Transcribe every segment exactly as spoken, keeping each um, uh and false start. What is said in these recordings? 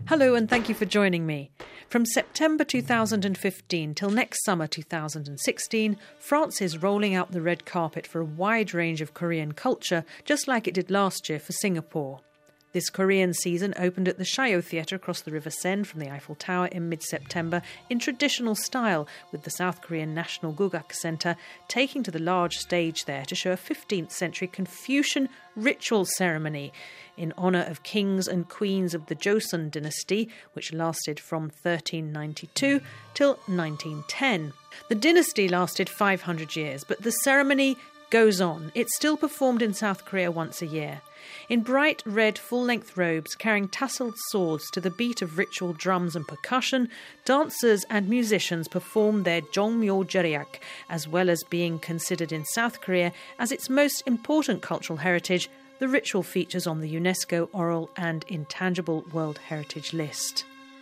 Hello and thank you for joining me. From September two thousand fifteen till next summer two thousand sixteen, France is rolling out the red carpet for a wide range of Korean culture, just like it did last year for Singapore. This Korean season opened at the Chaillot Theatre across the River Seine from the Eiffel Tower in mid-September in traditional style, with the South Korean National Gugak Centre taking to the large stage there to show a fifteenth century Confucian ritual ceremony in honour of kings and queens of the Joseon dynasty, which lasted from thirteen ninety-two till nineteen ten. The dynasty lasted five hundred years, but the ceremony goes on. It's still performed in South Korea once a year. In bright red full-length robes carrying tasselled swords to the beat of ritual drums and percussion, dancers and musicians perform their Jongmyo Jereak, as well as being considered in South Korea as its most important cultural heritage. The ritual features on the UNESCO Oral and Intangible World Heritage List.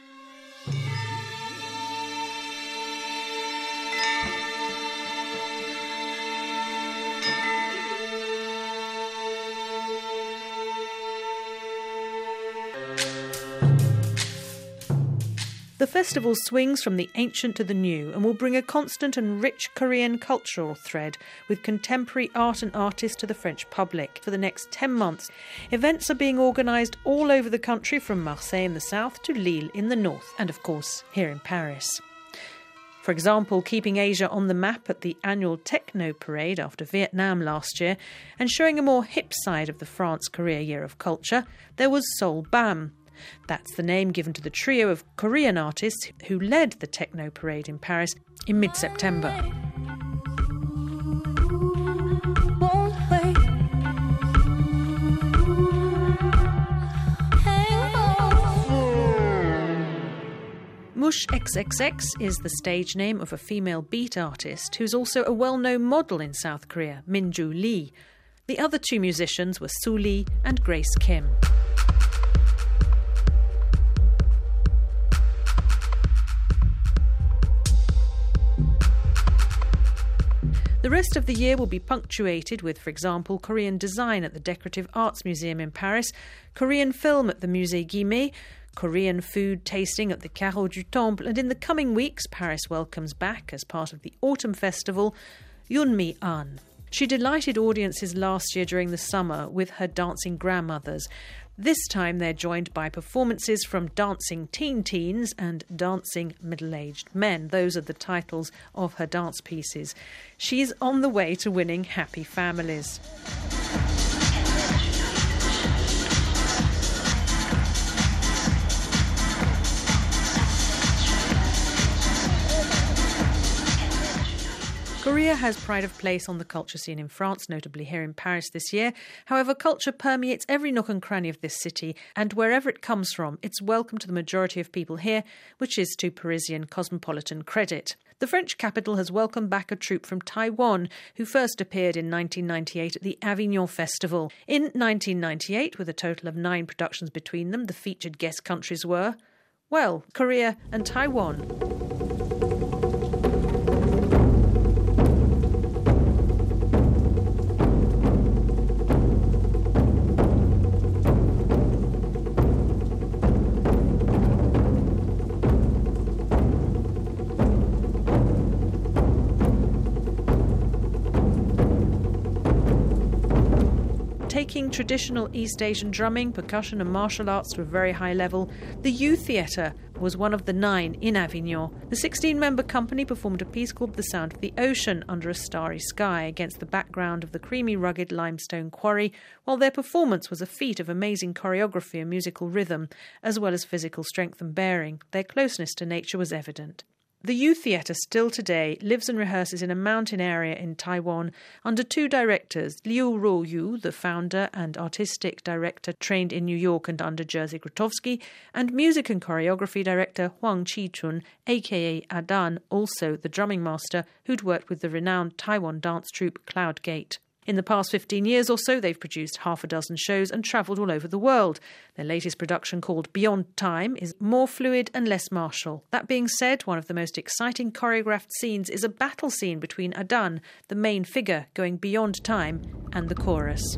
The festival swings from the ancient to the new and will bring a constant and rich Korean cultural thread with contemporary art and artists to the French public for the next ten months. Events are being organised all over the country, from Marseille in the south to Lille in the north, and of course here in Paris. For example, keeping Asia on the map at the annual Techno Parade after Vietnam last year and showing a more hip side of the France-Korea Year of Culture, there was Seoul Bam. That's the name given to the trio of Korean artists who led the Techno Parade in Paris in mid-September. Mush X X X is the stage name of a female beat artist who's also a well-known model in South Korea, Minju Lee. The other two musicians were Soo Lee and Grace Kim. The rest of the year will be punctuated with, for example, Korean design at the Decorative Arts Museum in Paris, Korean film at the Musée Guimet, Korean food tasting at the Carreau du Temple, and in the coming weeks, Paris welcomes back, as part of the Autumn Festival, Yoonmi Ahn. She delighted audiences last year during the summer with her dancing grandmothers. This time they're joined by performances from Dancing Teen Teens and Dancing Middle-Aged Men. Those are the titles of her dance pieces. She's on the way to winning happy families. Korea has pride of place on the culture scene in France, notably here in Paris this year. However, culture permeates every nook and cranny of this city, and wherever it comes from, it's welcome to the majority of people here, which is to Parisian cosmopolitan credit. The French capital has welcomed back a troupe from Taiwan, who first appeared in nineteen ninety-eight at the Avignon Festival. In nineteen ninety-eight, with a total of nine productions between them, the featured guest countries were, well, Korea and Taiwan. Taking traditional East Asian drumming, percussion and martial arts to a very high level, the U Theatre was one of the nine in Avignon. The sixteen-member company performed a piece called The Sound of the Ocean under a starry sky against the background of the creamy, rugged limestone quarry, while their performance was a feat of amazing choreography and musical rhythm, as well as physical strength and bearing. Their closeness to nature was evident. The U Theatre still today lives and rehearses in a mountain area in Taiwan under two directors, Liu Ro-yu, the founder and artistic director trained in New York and under Jerzy Grotowski, and music and choreography director Hwang Chi-chun, aka Adan, also the drumming master who'd worked with the renowned Taiwan dance troupe Cloud Gate. In the past fifteen years or so, they've produced half a dozen shows and travelled all over the world. Their latest production, called Beyond Time, is more fluid and less martial. That being said, one of the most exciting choreographed scenes is a battle scene between Adan, the main figure, going beyond time, and the chorus.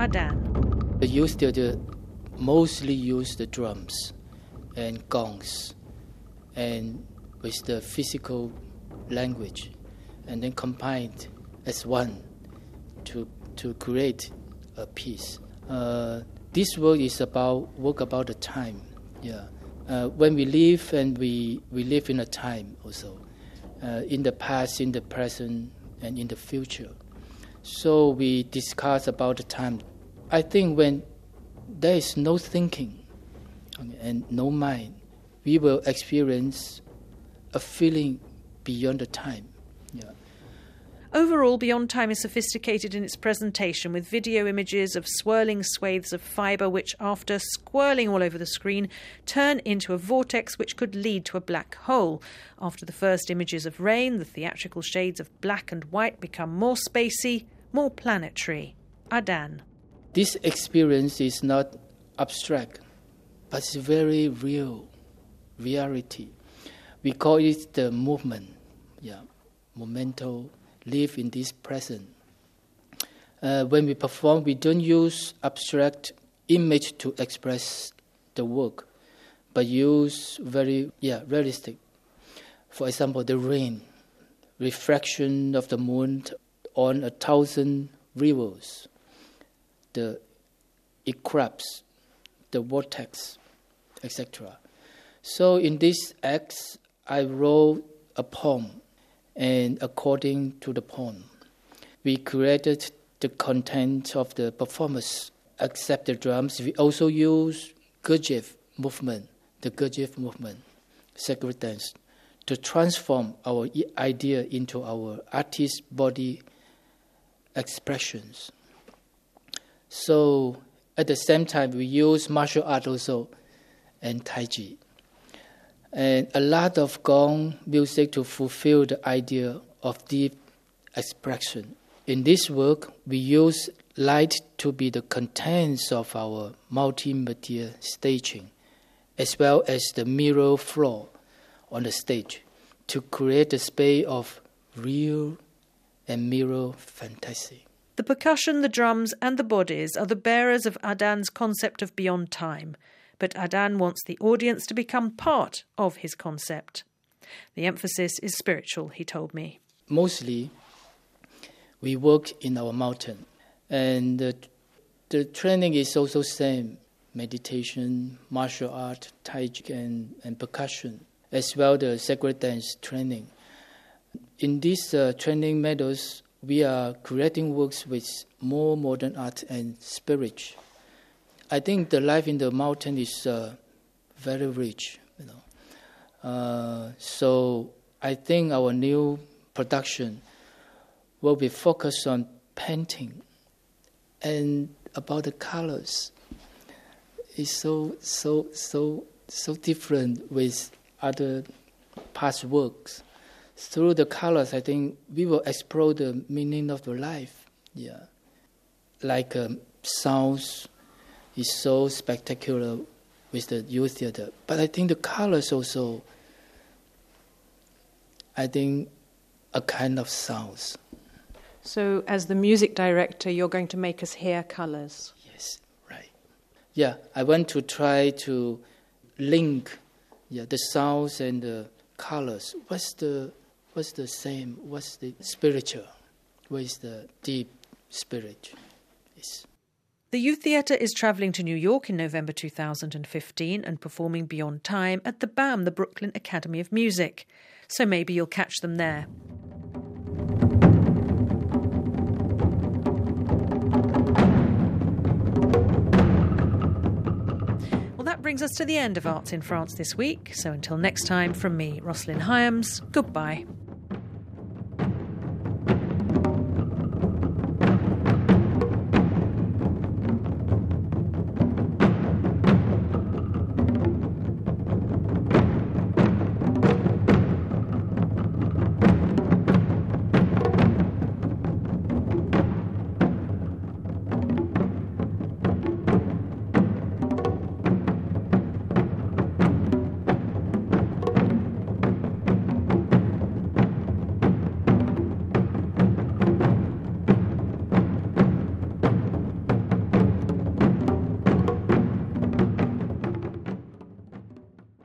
Adan. The youth theatre mostly use the drums and gongs and with the physical language and then combined as one to to create a piece. Uh, this work is about work about the time. Yeah, uh, when we live and we we live in a time also, uh, in the past, in the present, and in the future. So we discuss about the time. I think when there is no thinking and no mind, we will experience a feeling beyond the time. Yeah. Overall, Beyond Time is sophisticated in its presentation, with video images of swirling swathes of fibre which, after squirling all over the screen, turn into a vortex which could lead to a black hole. After the first images of rain, the theatrical shades of black and white become more spacey, more planetary. Adan. This experience is not abstract, but it's very real, reality. We call it the movement, yeah, momento, live in this present. Uh, when we perform, we don't use abstract image to express the work, but use very, yeah, realistic. For example, the rain, reflection of the moon on a thousand rivers, the eclipse, the vortex, et cetera. So in this act, I wrote a poem, and according to the poem, we created the content of the performance. Except the drums, we also use Gurdjieff movement, the Gurdjieff movement, sacred dance, to transform our idea into our artist body expressions. So at the same time, we use martial art also and Tai Chi. And a lot of gong music to fulfill the idea of deep expression. In this work, we use light to be the contents of our multimedia staging, as well as the mirror floor on the stage, to create a space of real and mirror fantasy. The percussion, the drums and the bodies are the bearers of Adan's concept of Beyond Time. But Adan wants the audience to become part of his concept. The emphasis is spiritual, he told me. Mostly, we work in our mountain. And the, the training is also same. Meditation, martial art, Tai Chi and, and percussion, as well the sacred dance training. In these uh, training methods, we are creating works with more modern art and spirit. I think the life in the mountain is uh, very rich, you know. Uh, so I think our new production will be focused on painting and about the colors. It's so so so so different with other past works. Through the colors, I think we will explore the meaning of the life. Yeah, like um, sounds. Is so spectacular with the youth theatre. But I think the colors also, I think, a kind of sounds. So as the music director, you're going to make us hear colours? Yes, right. Yeah, I want to try to link yeah, the sounds and the colors. What's the, what's the same? What's the spiritual? What is the deep spirit? Yes. The Youth Theatre is travelling to New York in November two thousand fifteen and performing Beyond Time at the B A M, the Brooklyn Academy of Music. So maybe you'll catch them there. Well, that brings us to the end of Arts in France this week. So until next time, from me, Rosalind Hyams, goodbye.